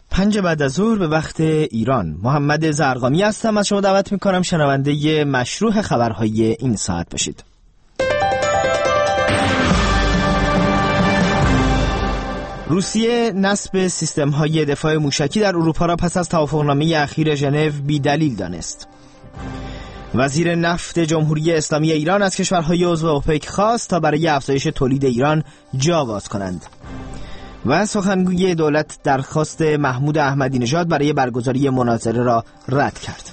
5 بعد از ظهر به وقت ایران. محمد زرقامی هستم. از شما دعوت میکنم شنونده مشروع خبرهای این ساعت باشید. روسیه نصب سیستم‌های دفاع موشکی در اروپا را پس از توافقنامه اخیر ژنو بی‌دلیل دانست. وزیر نفت جمهوری اسلامی ایران از کشورهای عضو اوپک خواست تا برای افزایش تولید ایران جا باز کنند. و سخنگوی دولت درخواست محمود احمدی نژاد برای برگزاری مناظره را رد کرد.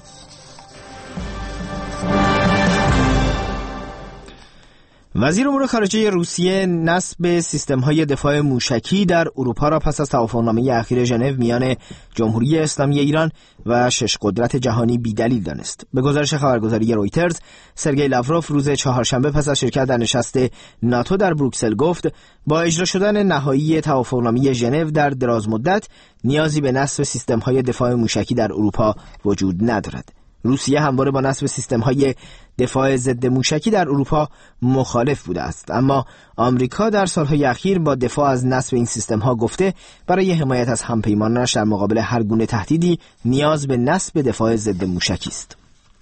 وزیر امور خارجه روسیه نصب سیستم‌های دفاع موشکی در اروپا را پس از توافقنامه اخیر ژنو میان جمهوری اسلامی ایران و 6 قدرت جهانی بی‌دلیل دانست. به گزارش خبرگزاری رویترز، سرگئی لاوروف روز چهارشنبه پس از شرکت در نشست ناتو در بروکسل گفت با اجرا شدن نهایی توافقنامه ژنو در دراز مدت نیازی به نصب سیستم‌های دفاع موشکی در اروپا وجود ندارد. روسیه همواره با نصب سیستم‌های دفاع ضد موشکی در اروپا مخالف بوده است، اما آمریکا در سالهای اخیر با دفاع از نصب این سیستم‌ها گفته برای حمایت از همپیمانانش در مقابل هر گونه تهدیدی نیاز به نصب دفاع ضد موشکی است.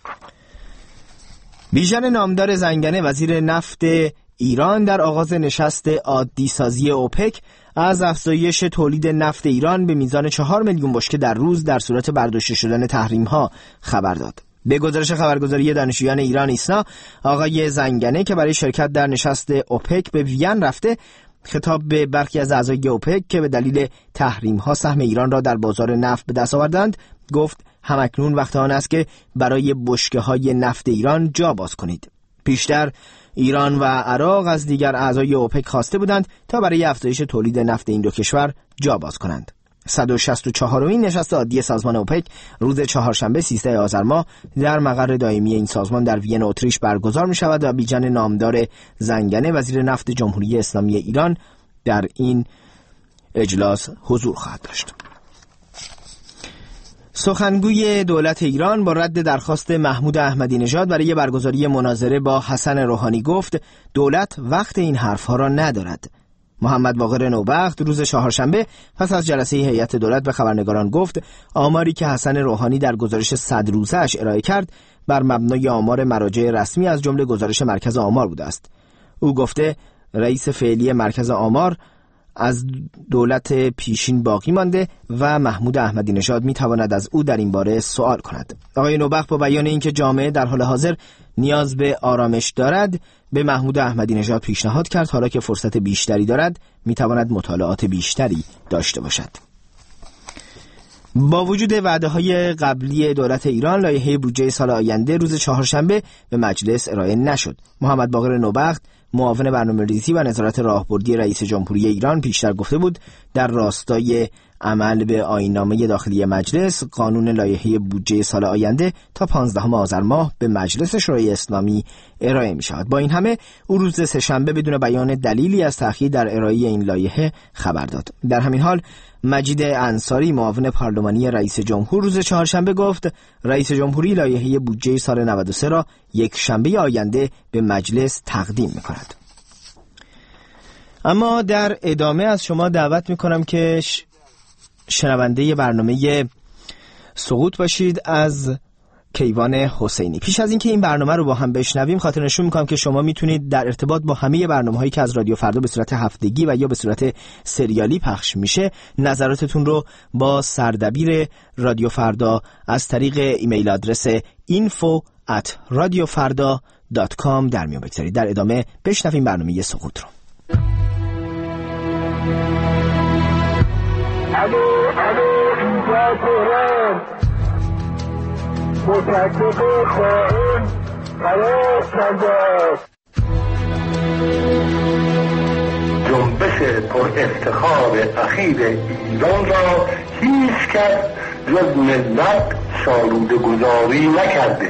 بیژن نامدار زنگنه وزیر نفت ایران در آغاز نشست عادی سازی اوپک از افزایش تولید نفت ایران به میزان 4 میلیون بشکه در روز در صورت برداشته شدن تحریم‌ها خبر داد. به گزارش خبرگزاری دانشجویان ایران ایسنا، آقای زنگنه که برای شرکت در نشست اوپک به وین رفته، خطاب به برخی از اعضای اوپک که به دلیل تحریم‌ها سهم ایران را در بازار نفت به دست آوردند، گفت همکنون وقت آن است که برای بشکه‌های نفت ایران جا باز کنید. پیشتر ایران و عراق از دیگر اعضای اوپک خواسته بودند تا برای افزایش تولید نفت این دو کشور جا باز کنند. 164مین نشست عادی سازمان اوپک روز چهارشنبه 13 آذر ماه در مقر دائمی این سازمان در وین اتریش برگزار می شود و بیژن نامدار زنگنه وزیر نفت جمهوری اسلامی ایران در این اجلاس حضور خواهد داشت. سخنگوی دولت ایران با رد درخواست محمود احمدی نژاد برای برگزاری مناظره با حسن روحانی گفت دولت وقت این حرفها را ندارد. محمد باقر نوبخت روز چهارشنبه پس از جلسه هیئت دولت به خبرنگاران گفت آماری که حسن روحانی در گزارش 100 روزه‌اش ارائه کرد بر مبنای آمار مراجع رسمی از جمله گزارش مرکز آمار بوده است. او گفته رئیس فعلی مرکز آمار از دولت پیشین باقی مانده و محمود احمدی نژاد میتواند از او در این باره سوال کند. آقای نوبخت با بیان اینکه جامعه در حال حاضر نیاز به آرامش دارد به محمود احمدی نژاد پیشنهاد کرد حالا که فرصت بیشتری دارد میتواند مطالعات بیشتری داشته باشد. با وجود وعده‌های قبلی دولت ایران، لایحه بودجه سال آینده روز چهارشنبه به مجلس ارائه نشد. محمد باقر نوبخت معاون برنامه‌ریزی و نظارت راهبردی رئیس جمهوری ایران پیشتر گفته بود در راستای عمل به آیین‌نامه داخلی مجلس قانون لایحه بودجه سال آینده تا 15 آذر ماه به مجلس شورای اسلامی ارائه می‌شود. با این همه او روز سه‌شنبه بدون بیان دلیلی از تأخیر در ارائه این لایحه خبر داد. در همین حال مجید انصاری معاون پارلمانی رئیس جمهور روز چهارشنبه گفت رئیس جمهوری لایحه بودجه سال 93 را یک شنبه آینده به مجلس تقدیم می‌کند. اما در ادامه از شما دعوت می‌کنم که شنونده برنامه سقوط باشید از کیوان حسینی. پیش از اینکه این برنامه رو با هم بشنویم خاطر نشون میکنم که شما میتونید در ارتباط با همه برنامه‌هایی که از رادیو فردا به صورت هفتگی و یا به صورت سریالی پخش میشه نظراتتون رو با سردبیر رادیو فردا از طریق ایمیل آدرس info@radiofarda.com در میون بگذارید. در ادامه بشنویم برنامه سقوط رو. الو اینجا تهران متحقق خائن قرار کرده است. جنبش پر افتخار اخیر ایران را هیچ کس جز ملت سالوده گذاری نکرده.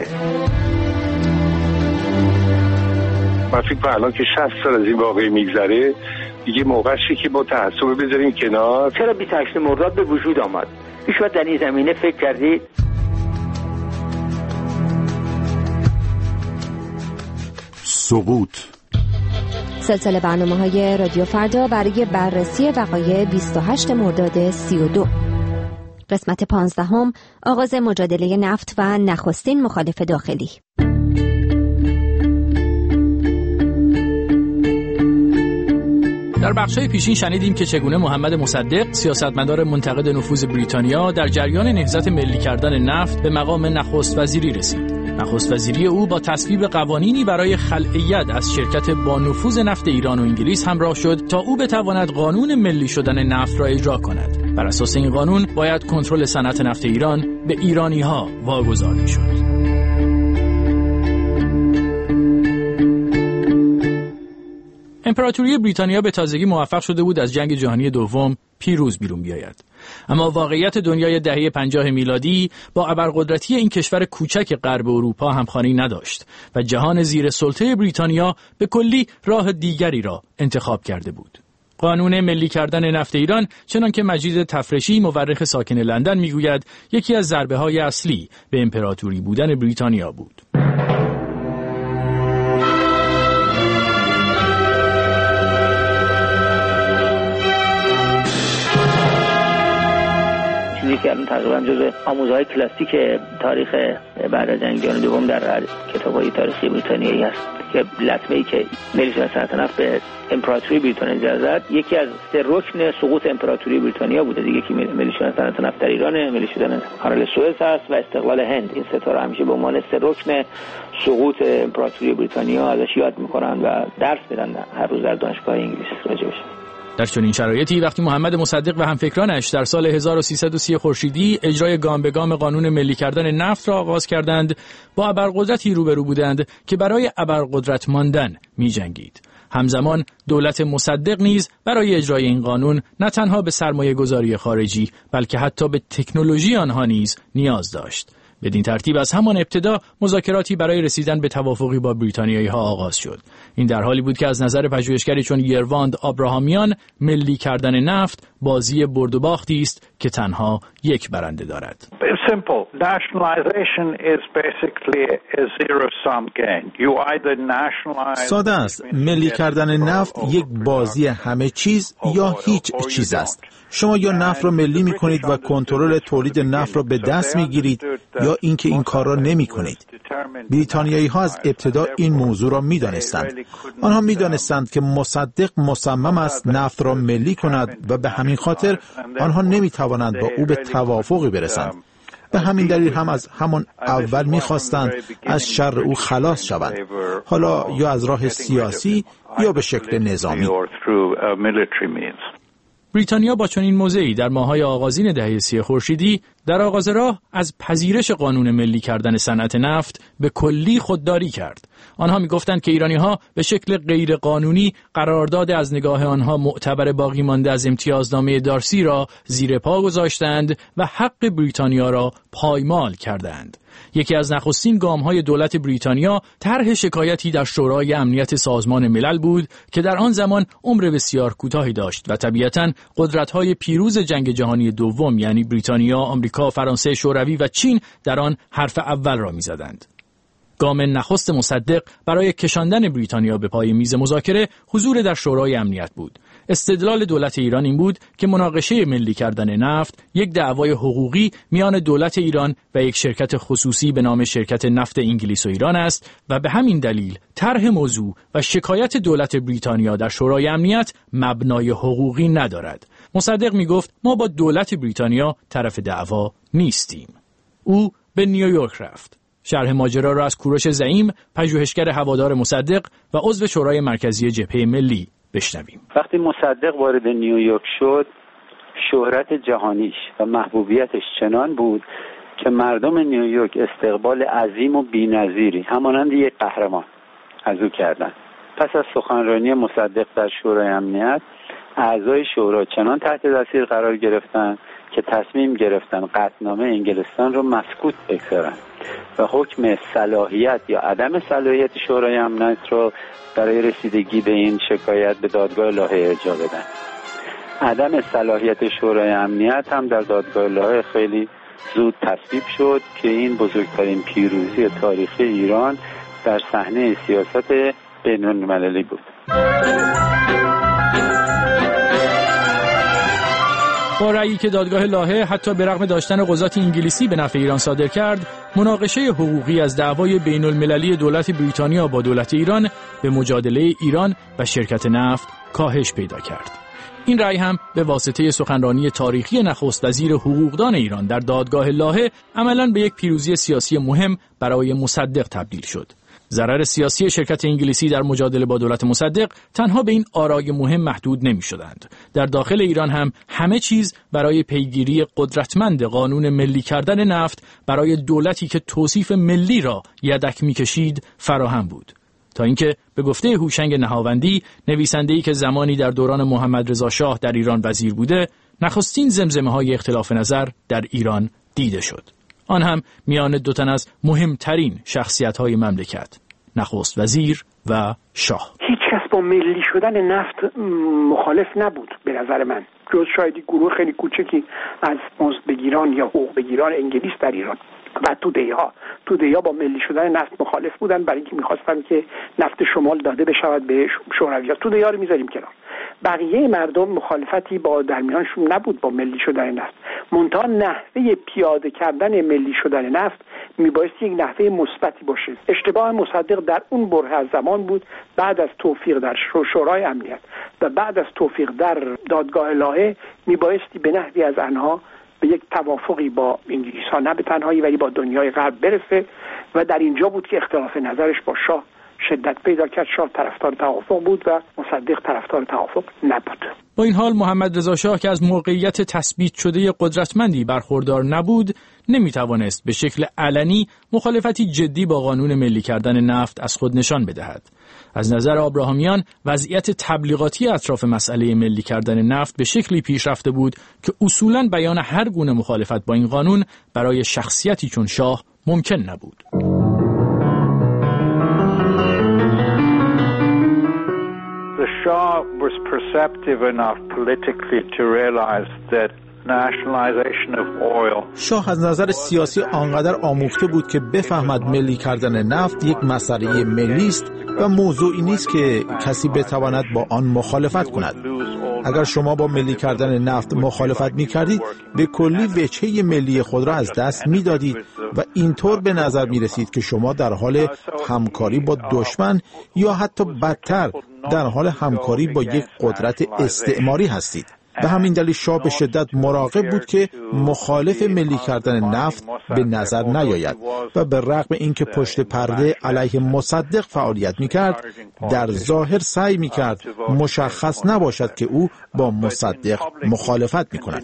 من فکر کنم الان که 60 سال از این واقعه میگذره دیگه موقعشه که با تعصب بذاریم کنار. چرا 28 مرداد به وجود آمد؟ هیچ وقت در این زمینه فکر کردید؟ سقوط سلسله برنامه‌های رادیو فردا برای بررسی وقایع 28 مرداد 32. قسمت 15 آغاز مجادله نفت و نخستین مخالف داخلی. در بخشای پیشین شنیدیم که چگونه محمد مصدق، سیاستمدار منتقد نفوذ بریتانیا، در جریان نهضت ملی کردن نفت به مقام نخست وزیری رسید. نخست وزیری او با تصویب قوانینی برای خلع ید از شرکت با نفوذ نفت ایران و انگلیس همراه شد تا او بتواند قانون ملی شدن نفت را اجرا کند. بر اساس این قانون باید کنترل صنعت نفت ایران به ایرانی‌ها واگذار می‌شد. امپراتوری بریتانیا به تازگی موفق شده بود از جنگ جهانی دوم پیروز بیرون بیاید. اما واقعیت دنیای دهه 50 میلادی با ابرقدرتی این کشور کوچک غرب اروپا همخوانی نداشت و جهان زیر سلطه بریتانیا به کلی راه دیگری را انتخاب کرده بود. قانون ملی کردن نفت ایران، چنان که مجید تفرشی مورخ ساکن لندن میگوید، یکی از ضربه‌های اصلی به امپراتوری بودن بریتانیا بود. که الان تقریبا جزء آموزهای کلاسیک تاریخ بعد از جنگ جهانی دوم در کتاب‌های تاریخی بریتانیایی است که لطمه‌ای که ملی شدن صنعت نفت به امپراتوری بریتانیا زد یکی از سه رکن سقوط امپراتوری بریتانیا بوده دیگه، که ملی شدن صنعت نفت در ایران، ملی شدن کانال سوئز است و استقلال هند. این سه تا رو همیشه به عنوان سه رکن سقوط امپراتوری بریتانیا ازش یاد می‌کنن و درس میدن هر روز در دانشگاه انگلیس راجعش. در چنین شرایطی وقتی محمد مصدق و همفکرانش در سال 1330 خورشیدی اجرای گام به گام قانون ملی کردن نفت را آغاز کردند، با ابرقدرتی روبرو بودند که برای ابرقدرت ماندن می‌جنگید. همزمان دولت مصدق نیز برای اجرای این قانون نه تنها به سرمایه‌گذاری خارجی بلکه حتی به تکنولوژی آنها نیز نیاز داشت. بدین ترتیب از همان ابتدا مذاکراتی برای رسیدن به توافقی با بریتانیایی‌ها آغاز شد. این در حالی بود که از نظر پژوهشگری چون یرواند آبراهامیان ملی کردن نفت بازی برد و باختی است که تنها یک برنده دارد. ساده است. ملی کردن نفت یک بازی همه چیز یا هیچ چیز است. شما یا نفت را ملی می کنید و کنترل تولید نفت را به دست می گیرید یا اینکه این کار را نمی کنید. بریتانیایی ها از ابتدا این موضوع را می دانستند. آنها می دانستند که مصدق مصمم است نفت را ملی کند و به همین خاطر آنها نمی توانند با او به توافقی برسند. به همین دلیل هم از همان اول می خواستند از شر او خلاص شوند، حالا یا از راه سیاسی یا به شکل نظامی. بریتانیا با چنین موضعی در ماه‌های آغازین دهه 30 خورشیدی در آغاز راه از پذیرش قانون ملی کردن صنعت نفت به کلی خودداری کرد. آنها می‌گفتند که ایرانی‌ها به شکل غیر قانونی قرارداد از نگاه آنها معتبر باقی مانده از امتیازنامه دارسی را زیر پا گذاشتند و حق بریتانیا را پایمال کردند. یکی از نخستین گام‌های دولت بریتانیا طرح شکایتی در شورای امنیت سازمان ملل بود که در آن زمان عمر بسیار کوتاهی داشت و طبیعتاً قدرت‌های پیروز جنگ جهانی دوم یعنی بریتانیا، آمریکا، فرانسه شوروی و چین در آن حرف اول را می‌زدند. گام نخست مصدق برای کشاندن بریتانیا به پای میز مذاکره حضور در شورای امنیت بود. استدلال دولت ایران این بود که مناقشه ملی کردن نفت یک دعوای حقوقی میان دولت ایران و یک شرکت خصوصی به نام شرکت نفت انگلیس و ایران است و به همین دلیل طرح موضوع و شکایت دولت بریتانیا در شورای امنیت مبنای حقوقی ندارد. مصدق میگفت ما با دولت بریتانیا طرف دعوا نیستیم. او به نیویورک رفت. شرح ماجرا را از کوروش زعیم، پژوهشگر هوادار مصدق و عضو شورای مرکزی جبهه ملی بشنویم. وقتی مصدق وارد نیویورک شد، شهرت جهانیش و محبوبیتش چنان بود که مردم نیویورک استقبال عظیم و بی‌نظیری همانند یک قهرمان از او کردند. پس از سخنرانی مصدق در شورای امنیت، اعضای شورا چنان تحت تاثیر قرار گرفتند که تصمیم گرفتن قطعنامه انگلستان رو مسکوت بگذارن و حکم صلاحیت یا عدم صلاحیت شورای امنیت رو برای رسیدگی به این شکایت به دادگاه لاهه ارجاع بدن. عدم صلاحیت شورای امنیت هم در دادگاه لاهه خیلی زود تصویب شد که این بزرگترین پیروزی تاریخی ایران در صحنه سیاست بین‌المللی بود. با رأیی که دادگاه لاهه حتی به رغم داشتن قضات انگلیسی به نفع ایران صادر کرد، مناقشه حقوقی از دعوای بین المللی دولت بریتانیا با دولت ایران به مجادله ایران و شرکت نفت کاهش پیدا کرد. این رأی هم به واسطه سخنرانی تاریخی نخست وزیر حقوقدان ایران در دادگاه لاهه عملاً به یک پیروزی سیاسی مهم برای مصدق تبدیل شد. ضرر سیاسی شرکت انگلیسی در مجادله با دولت مصدق تنها به این آرای مهم محدود نمی شدند. در داخل ایران هم همه چیز برای پیگیری قدرتمند قانون ملی کردن نفت برای دولتی که توصیف ملی را یدک می کشید فراهم بود. تا اینکه به گفته هوشنگ نهاوندی، نویسنده‌ای که زمانی در دوران محمد رضا شاه در ایران وزیر بوده، نخستین زمزمه‌های اختلاف نظر در ایران دیده شد. آن هم میان دو تن از مهمترین شخصیت‌های مملکت، نخست وزیر و شاه. هیچ کس با ملی شدن نفت مخالف نبود به نظر من، جز شاید گروه خیلی کوچکی از مزدبگیران یا حقوق بگیران انگلیس در ایران و توده‌ها با ملی شدن نفت مخالف بودن، برای اینکه می‌خواستن که نفت شمال داده بشود به شوروی‌ها. توده‌ها رو می‌ذاریم کنار. بقیه مردم مخالفتی با درمیانشون نبود با ملی شدن نفت. منتها نحوه پیاده کردن ملی شدن نفت میبایست یک نحوه مثبتی باشه. اشتباه مصدق در اون بره از زمان بود، بعد از توفیق در شورای امنیت و بعد از توفیق در دادگاه لاهه میبایستی به نحوی از آنها به یک توافقی با انگلیس‌ها، نه به تنهایی ولی با دنیای غرب برسه، و در اینجا بود که اختلاف نظرش با شاه شدت پیدا کرد. شاه طرفدار توافق بود و مصدق طرفدار توافق نبود. با این حال محمد رضا شاه که از موقعیت تثبیت شده قدرتمندی برخوردار نبود، نمیتوانست به شکل علنی مخالفتی جدی با قانون ملی کردن نفت از خود نشان بدهد. از نظر آبراهامیان وضعیت تبلیغاتی اطراف مسئله ملی کردن نفت به شکلی پیش رفته بود که اصولاً بیان هر گونه مخالفت با این قانون برای شخصیتی چون شاه ممکن نبود. The Shah was perceptive enough politically to realize that nationalization of oil. شاه از نظر سیاسی آنقدر آموخته بود که بفهمد ملی کردن نفت یک مسئله ملی است و موضوعی نیست که کسی بتواند با آن مخالفت کند. اگر شما با ملی کردن نفت مخالفت می‌کردید، به کلی وجهه ملی خود را از دست می‌دادید و اینطور به نظر می‌رسید که شما در حال همکاری با دشمن یا حتی بدتر در حال همکاری با یک قدرت استعماری هستید. به همین دلیل شاه به شدت مراقب بود که مخالف ملی کردن نفت به نظر نیاید و به رغم اینکه پشت پرده علیه مصدق فعالیت می‌کرد، در ظاهر سعی می‌کرد مشخص نباشد که او با مصدق مخالفت می‌کند.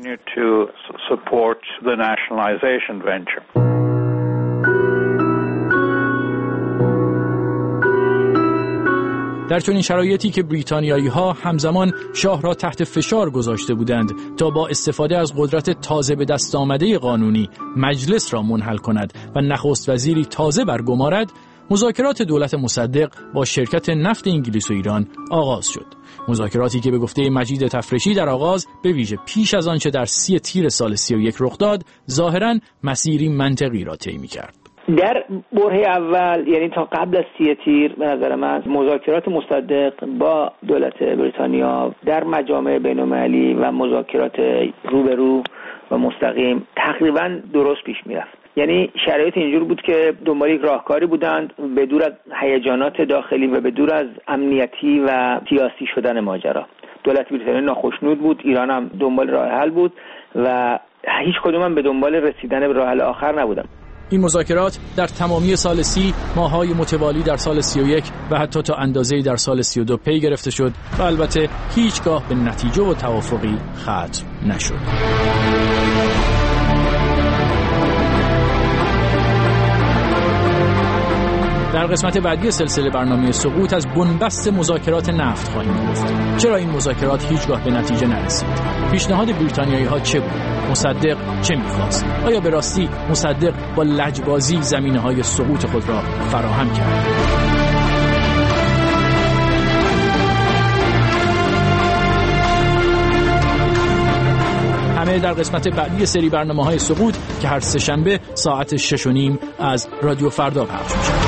در چنین شرایطی که بریتانیایی‌ها همزمان شاه را تحت فشار گذاشته بودند تا با استفاده از قدرت تازه به دست آمده قانونی مجلس را منحل کند و نخست وزیری تازه برگمارد، مذاکرات دولت مصدق با شرکت نفت انگلیس و ایران آغاز شد. مذاکراتی که به گفته مجید تفرشی در آغاز به ویژه پیش از آنچه در 30 تیر سال 31 رخ داد، ظاهراً مسیری منطقی را طی می‌کرد. در بره اول، یعنی تا قبل از 30 تیر، به نظر من مذاکرات مصدق با دولت بریتانیا در مجامع بین‌المللی و مذاکرات روبرو و مستقیم تقریباً درست پیش میرفت. یعنی شرایط اینجور بود که دنبال یک راهکاری بودند به دور از هیجانات داخلی و به دور از امنیتی و سیاسی شدن ماجرا. دولت بریتانیا ناخشنود بود، ایران هم دنبال راه حل بود و هیچ کدوم هم به دنبال رسیدن به راه حل آخر نبودن. این مذاکرات در تمامی سال 30، ماه‌های متوالی در سال 31 و حتی تا اندازه‌ای در سال 32 پی گرفته شد و البته هیچگاه به نتیجه و توافقی ختم نشد. در قسمت بعدی سلسله برنامه سقوط از بنبست مذاکرات نفت خواهیم گفت. چرا این مذاکرات هیچگاه به نتیجه نرسید؟ پیشنهاد بریتانیایی‌ها چه بود؟ مصدق چه می‌خواست؟ آیا به راستی مصدق با لجبازی زمینه‌های سقوط خود را فراهم کرد؟ همه در قسمت بعدی سری برنامه‌های سقوط که هر سه‌شنبه ساعت 6:30 از رادیو فردا پخش می‌شود.